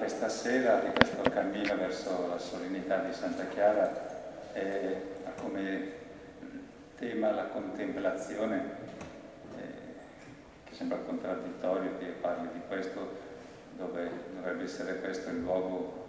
questa sera, di questo cammino verso la solennità di Santa Chiara, ha come tema la contemplazione, che sembra contraddittorio che io parli di questo, dove dovrebbe essere questo il luogo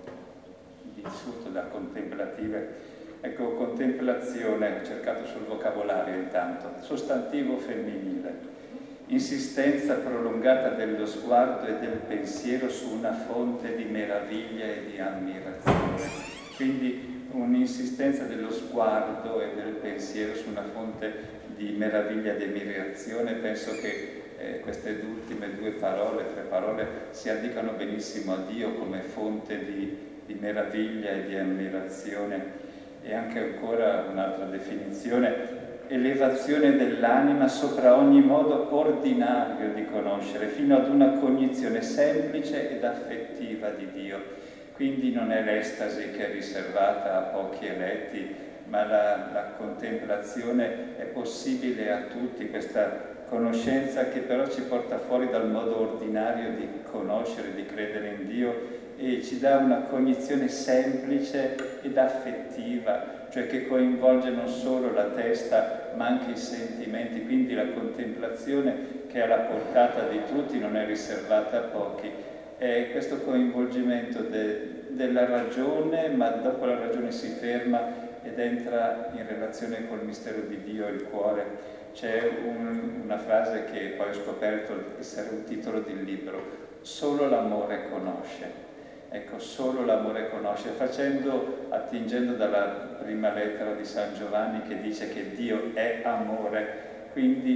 vissuto da contemplative. Ecco, contemplazione, ho cercato sul vocabolario intanto, sostantivo femminile, insistenza prolungata dello sguardo e del pensiero su una fonte di meraviglia e di ammirazione. Quindi un'insistenza dello sguardo e del pensiero su una fonte di meraviglia e di ammirazione. Penso che queste ultime tre parole si addicano benissimo a Dio come fonte di meraviglia e di ammirazione. E anche ancora un'altra definizione: elevazione dell'anima sopra ogni modo ordinario di conoscere, fino ad una cognizione semplice ed affettiva di Dio. Quindi non è l'estasi che è riservata a pochi eletti, ma la contemplazione è possibile a tutti, questa conoscenza che però ci porta fuori dal modo ordinario di conoscere, di credere in Dio, e ci dà una cognizione semplice ed affettiva, cioè che coinvolge non solo la testa ma anche i sentimenti. Quindi la contemplazione, che è alla portata di tutti, non è riservata a pochi. È questo coinvolgimento della ragione, ma dopo la ragione si ferma ed entra in relazione col mistero di Dio, il cuore. C'è una frase che poi ho scoperto essere un titolo di libro: solo l'amore conosce. Ecco, solo l'amore conosce, attingendo dalla prima lettera di San Giovanni, che dice che Dio è amore.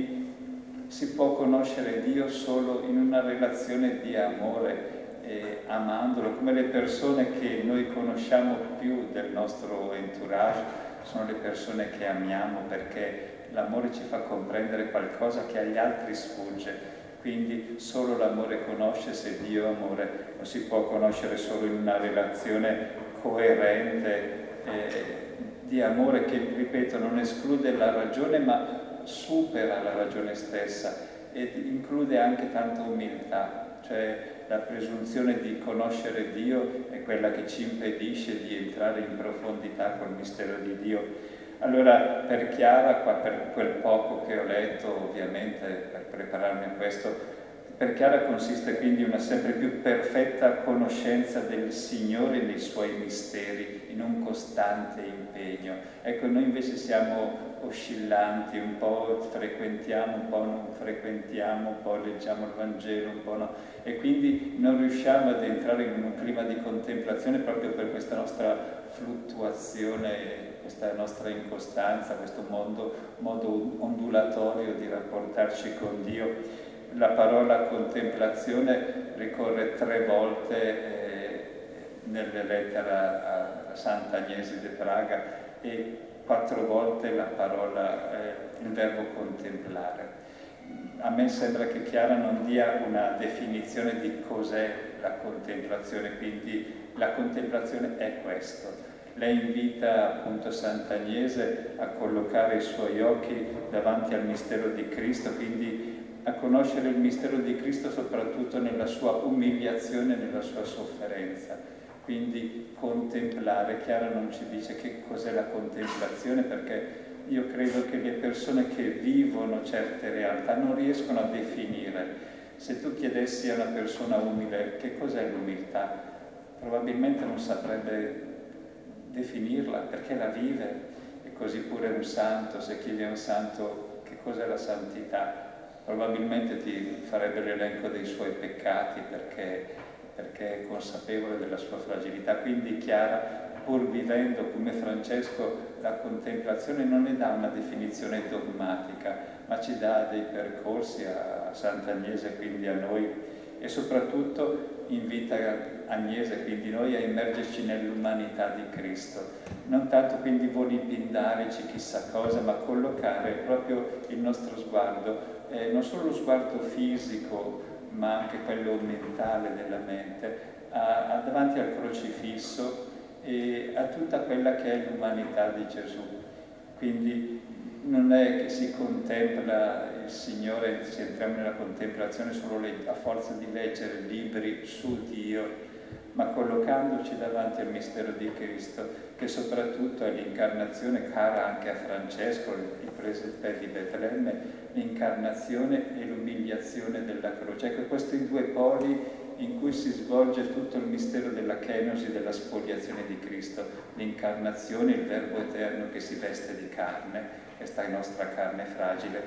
Quindi si può conoscere Dio solo in una relazione di amore, amandolo, come le persone che noi conosciamo più del nostro entourage sono le persone che amiamo, perché l'amore ci fa comprendere qualcosa che agli altri sfugge. Quindi solo l'amore conosce. Se Dio è amore, lo si può conoscere solo in una relazione coerente di amore che, ripeto, non esclude la ragione ma supera la ragione stessa, ed include anche tanta umiltà, cioè la presunzione di conoscere Dio è quella che ci impedisce di entrare in profondità col mistero di Dio. Allora, per Chiara, per quel poco che ho letto, ovviamente, per prepararmi a questo, per Chiara consiste quindi una sempre più perfetta conoscenza del Signore e dei Suoi misteri, in un costante impegno. Ecco, noi invece siamo oscillanti, un po' frequentiamo, un po' non frequentiamo, un po' leggiamo il Vangelo, un po' no, e quindi non riusciamo ad entrare in un clima di contemplazione proprio per questa nostra fluttuazione, questa nostra incostanza, questo modo ondulatorio di rapportarci con Dio. La parola contemplazione ricorre 3 volte nelle lettere a Santa Agnese de Praga e 4 volte la parola, il verbo contemplare. A me sembra che Chiara non dia una definizione di cos'è la contemplazione, quindi la contemplazione è questo. Lei invita appunto Sant'Agnese a collocare i suoi occhi davanti al mistero di Cristo, quindi a conoscere il mistero di Cristo soprattutto nella sua umiliazione, nella sua sofferenza. Quindi contemplare. Chiara non ci dice che cos'è la contemplazione, perché io credo che le persone che vivono certe realtà non riescono a definire. Se tu chiedessi a una persona umile che cos'è l'umiltà, probabilmente non saprebbe definirla, perché la vive. E così pure un santo, se chiedi a un santo che cos'è la santità, probabilmente ti farebbe l'elenco dei suoi peccati, perché è consapevole della sua fragilità. Quindi Chiara, pur vivendo come Francesco la contemplazione, non ne dà una definizione dogmatica, ma ci dà dei percorsi a Sant'Agnese, quindi a noi, e soprattutto invita Agnese, quindi noi, a immergerci nell'umanità di Cristo. Non tanto quindi volipindarci chissà cosa, ma collocare proprio il nostro sguardo, non solo lo sguardo fisico, ma anche quello mentale della mente, davanti al crocifisso e a tutta quella che è l'umanità di Gesù. Quindi non è che si contempla il Signore, si entriamo nella contemplazione solo a forza di leggere libri su Dio, ma collocandoci davanti al mistero di Cristo, che soprattutto è l'incarnazione cara anche a Francesco, il presepe di Betlemme, l'incarnazione e l'umiliazione della croce. Ecco, questi due poli in cui si svolge tutto il mistero della kenosi, della spoliazione di Cristo, l'incarnazione, il Verbo eterno che si veste di carne, che sta in nostra carne fragile,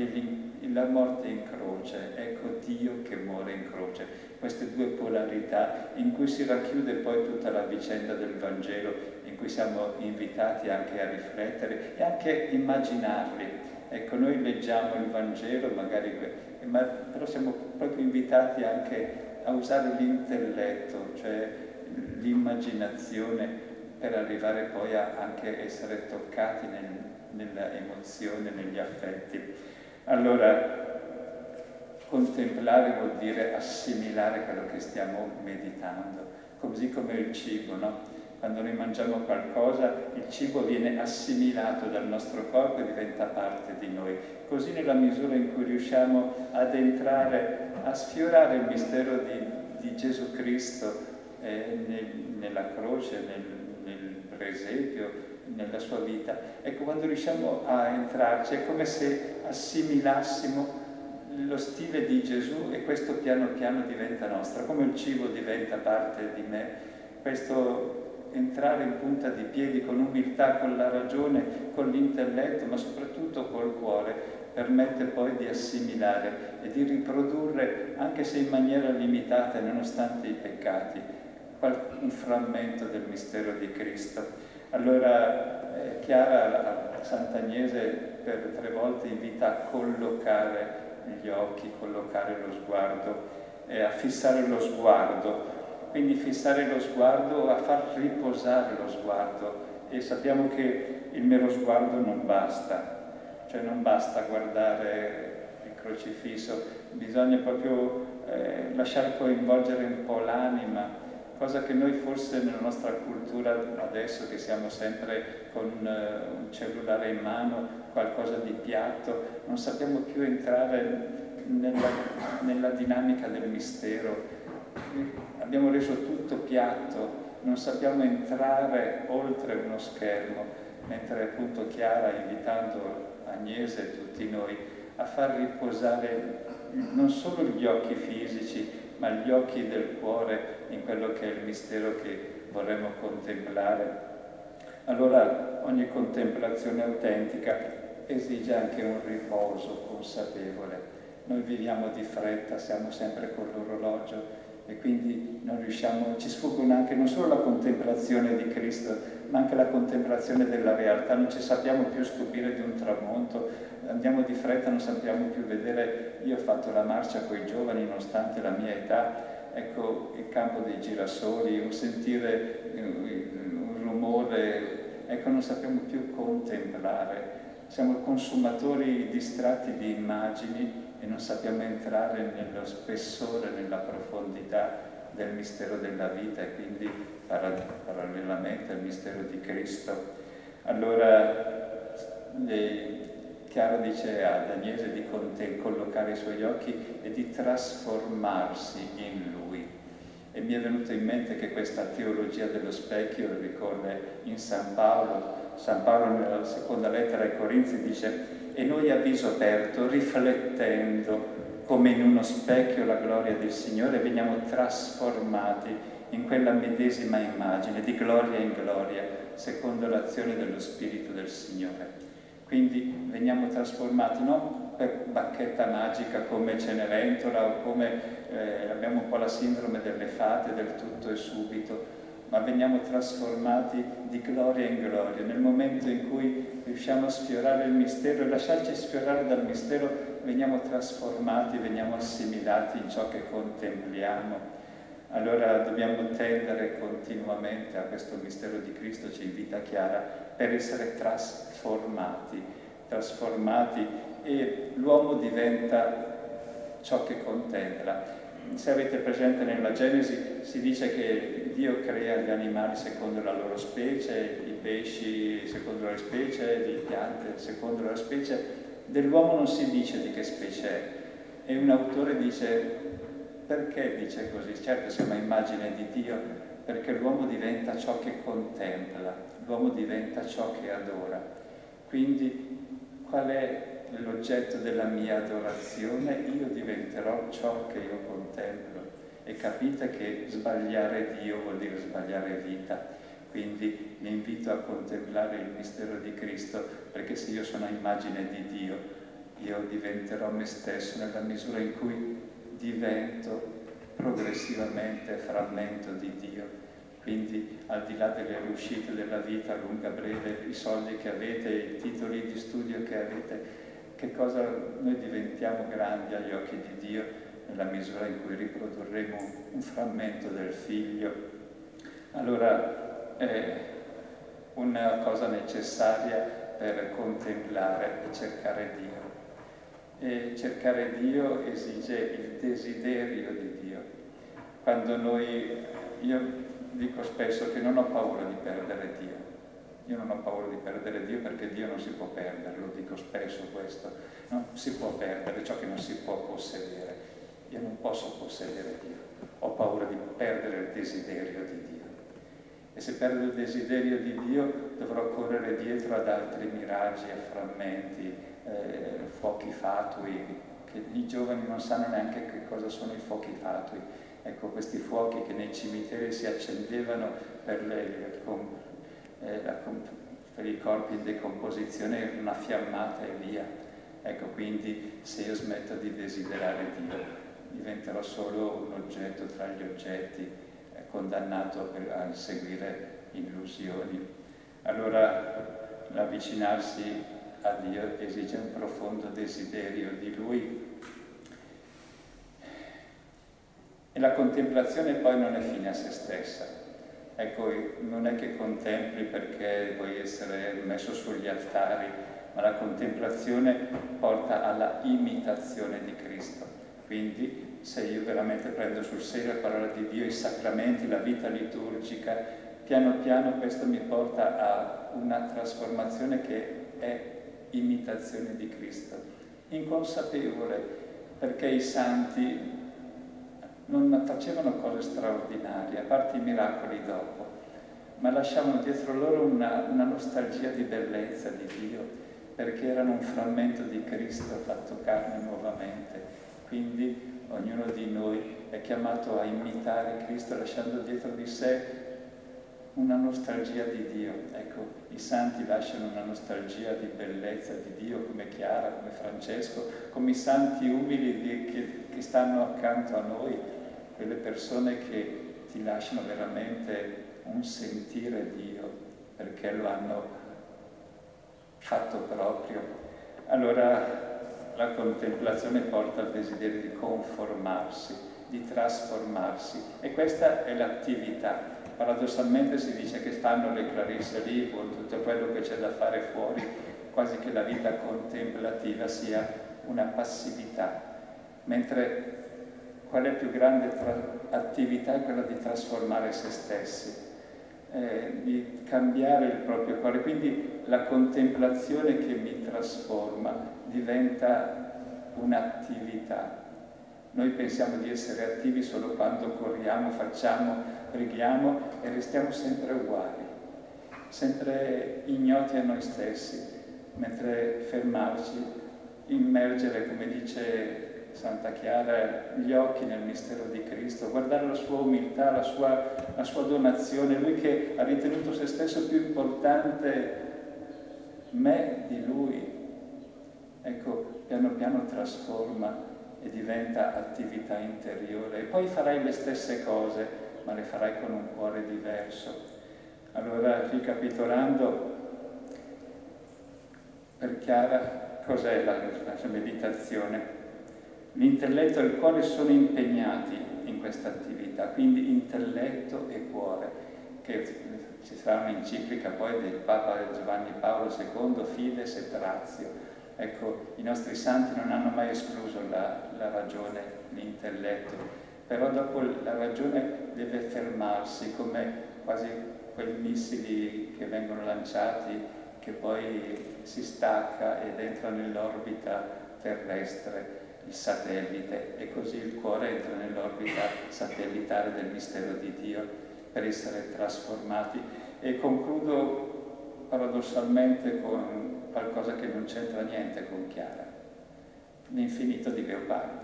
e la morte in croce, ecco Dio che muore in croce. Queste due polarità in cui si racchiude poi tutta la vicenda del Vangelo, in cui siamo invitati anche a riflettere e anche immaginarli. Ecco, noi leggiamo il Vangelo, magari, però siamo proprio invitati anche a usare l'intelletto, cioè l'immaginazione, per arrivare poi a anche essere toccati nella emozione, negli affetti. Allora, contemplare vuol dire assimilare quello che stiamo meditando, così come il cibo, no? Quando noi mangiamo qualcosa, il cibo viene assimilato dal nostro corpo e diventa parte di noi. Così nella misura in cui riusciamo ad entrare, a sfiorare il mistero di Gesù Cristo nella croce, nel presepio, nella sua vita. Ecco, quando riusciamo a entrarci è come se assimilassimo lo stile di Gesù e questo piano piano diventa nostro, come il cibo diventa parte di me. Questo entrare in punta di piedi con umiltà, con la ragione, con l'intelletto, ma soprattutto col cuore, permette poi di assimilare e di riprodurre, anche se in maniera limitata, nonostante i peccati, un frammento del mistero di Cristo. Allora Chiara, la Sant'Agnese, per 3 volte invita a collocare gli occhi, collocare lo sguardo, a fissare lo sguardo. Quindi fissare lo sguardo, a far riposare lo sguardo. E sappiamo che il mero sguardo non basta, cioè non basta guardare il crocifisso, bisogna proprio lasciare coinvolgere un po' l'anima, cosa che noi forse nella nostra cultura adesso, che siamo sempre con un cellulare in mano, qualcosa di piatto, non sappiamo più entrare nella dinamica del mistero. Abbiamo reso tutto piatto, non sappiamo entrare oltre uno schermo, mentre appunto Chiara, invitando Agnese e tutti noi a far riposare non solo gli occhi fisici, ma gli occhi del cuore in quello che è il mistero che vorremmo contemplare. Allora ogni contemplazione autentica esige anche un riposo consapevole. Noi viviamo di fretta, siamo sempre con l'orologio e quindi non riusciamo, ci sfuggono anche non solo la contemplazione di Cristo, ma anche la contemplazione della realtà. Non ci sappiamo più stupire di un tramonto, andiamo di fretta, non sappiamo più vedere. Io ho fatto la marcia con i giovani nonostante la mia età, ecco il campo dei girasoli, un sentire un rumore, ecco non sappiamo più contemplare. Siamo consumatori distratti di immagini e non sappiamo entrare nello spessore, nella profondità del mistero della vita e quindi parallelamente al mistero di Cristo. Allora Chiara dice ad Agnese di collocare i suoi occhi e di trasformarsi in Lui. E mi è venuto in mente che questa teologia dello specchio ricorre in San Paolo. San Paolo nella seconda lettera ai Corinzi dice: e noi a viso aperto, riflettendo come in uno specchio la gloria del Signore, veniamo trasformati in quella medesima immagine, di gloria in gloria, secondo l'azione dello Spirito del Signore. Quindi veniamo trasformati non per bacchetta magica come Cenerentola o come abbiamo un po' la sindrome delle fate, del tutto e subito, ma veniamo trasformati di gloria in gloria. Nel momento in cui riusciamo a sfiorare il mistero e lasciarci sfiorare dal mistero, veniamo trasformati, veniamo assimilati in ciò che contempliamo. Allora dobbiamo tendere continuamente a questo mistero di Cristo, ci invita Chiara, per essere trasformati, e l'uomo diventa ciò che contempla. Se avete presente nella Genesi si dice che Dio crea gli animali secondo la loro specie, i pesci secondo la specie, le piante secondo la specie. Dell'uomo non si dice di che specie è. E un autore dice: perché dice così? Certo siamo a immagine di Dio, perché l'uomo diventa ciò che contempla, l'uomo diventa ciò che adora. Quindi qual è l'oggetto della mia adorazione? Io diventerò ciò che io contemplo. E capite che sbagliare Dio vuol dire sbagliare vita. Quindi mi invito a contemplare il mistero di Cristo, perché se io sono a immagine di Dio, io diventerò me stesso nella misura in cui divento progressivamente frammento di Dio. Quindi al di là delle riuscite della vita, lunga, breve, i soldi che avete, i titoli di studio che avete, che cosa noi diventiamo grandi agli occhi di Dio nella misura in cui riprodurremo un frammento del Figlio. Allora è una cosa necessaria per contemplare e cercare Dio. E cercare Dio esige il desiderio di Dio. Quando io dico spesso che non ho paura di perdere Dio. Io non ho paura di perdere Dio perché Dio non si può perdere, lo dico spesso questo. Non si può perdere ciò che non si può possedere. Io non posso possedere Dio. Ho paura di perdere il desiderio di Dio. E se perdo il desiderio di Dio dovrò correre dietro ad altri miraggi e frammenti, fuochi fatui, che i giovani non sanno neanche che cosa sono i fuochi fatui. Ecco, questi fuochi che nei cimiteri si accendevano per i corpi in decomposizione, una fiammata e via. Ecco, quindi se io smetto di desiderare Dio, diventerò solo un oggetto tra gli oggetti, condannato a seguire illusioni. Allora l'avvicinarsi a Dio esige un profondo desiderio di Lui. E la contemplazione poi non è fine a se stessa. Ecco, non è che contempli perché vuoi essere messo sugli altari, ma la contemplazione porta alla imitazione di Cristo. Quindi, se io veramente prendo sul serio la parola di Dio, i sacramenti, la vita liturgica, piano piano questo mi porta a una trasformazione che è imitazione di Cristo. Inconsapevole, perché i santi non facevano cose straordinarie, a parte i miracoli dopo, ma lasciavano dietro loro una nostalgia di bellezza di Dio, perché erano un frammento di Cristo fatto carne nuovamente. Quindi ognuno di noi è chiamato a imitare Cristo lasciando dietro di sé una nostalgia di Dio. Ecco, i santi lasciano una nostalgia di bellezza di Dio, come Chiara, come Francesco, come i santi umili che stanno accanto a noi, quelle persone che ti lasciano veramente un sentire Dio, perché lo hanno fatto proprio. Allora la contemplazione porta al desiderio di conformarsi, di trasformarsi, e questa è l'attività. Paradossalmente si dice che stanno le clarisse lì con tutto quello che c'è da fare fuori, quasi che la vita contemplativa sia una passività, mentre qual è più grande attività è quella di trasformare se stessi, di cambiare il proprio cuore. Quindi la contemplazione che mi trasforma diventa un'attività. Noi pensiamo di essere attivi solo quando corriamo, facciamo, preghiamo e restiamo sempre uguali, sempre ignoti a noi stessi, mentre fermarci, immergere, come dice Santa Chiara, gli occhi nel mistero di Cristo, guardare la sua umiltà, la sua donazione, Lui che ha ritenuto se stesso più importante me di Lui. Ecco, piano piano trasforma e diventa attività interiore. E poi farai le stesse cose, ma le farai con un cuore diverso. Allora, ricapitolando, per Chiara, cos'è la meditazione? L'intelletto e il cuore sono impegnati in questa attività, quindi intelletto e cuore, che ci sarà un'enciclica poi del Papa Giovanni Paolo II, Fides et Ratio. Ecco, i nostri santi non hanno mai escluso la ragione, l'intelletto, però dopo la ragione deve fermarsi, come quasi quei missili che vengono lanciati, che poi si stacca ed entra nell'orbita terrestre, il satellite, e così il cuore entra nell'orbita satellitare del mistero di Dio. per essere trasformati. E concludo paradossalmente con qualcosa che non c'entra niente con Chiara, l'infinito di Leopardi.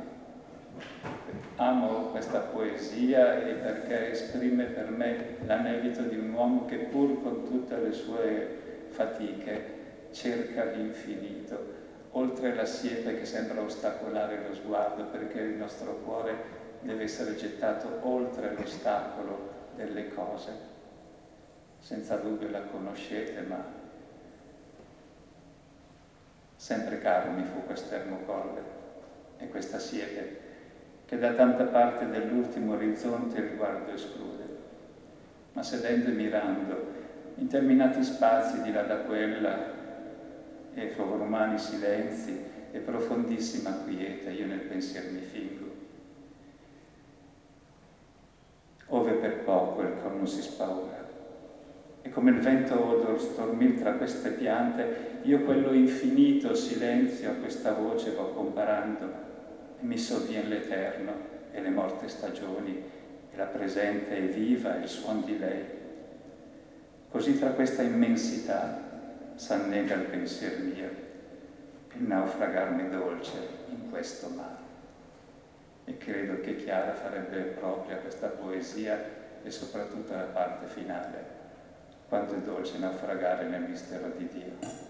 Amo questa poesia e perché esprime per me l'anelito di un uomo che pur con tutte le sue fatiche cerca l'infinito, oltre la siepe che sembra ostacolare lo sguardo, perché il nostro cuore deve essere gettato oltre l'ostacolo delle cose. Senza dubbio la conoscete, ma sempre caro mi fu quest'ermo colle e questa siepe che da tanta parte dell'ultimo orizzonte il guardo esclude. Ma sedendo e mirando, interminati spazi di là da quella e sovrumani silenzi e profondissima quiete, io nel pensier mi fingo. Ove per poco il cor non si spaura, e come il vento odor stormir tra queste piante, io quello infinito silenzio a questa voce vo comparando, e mi sovvien l'eterno e le morte stagioni, e la presente e viva il suon di lei. Così tra questa immensità s'annega il pensier mio, il naufragarmi dolce in questo mare. E credo che Chiara farebbe propria questa poesia e soprattutto la parte finale, quando è dolce naufragare nel mistero di Dio.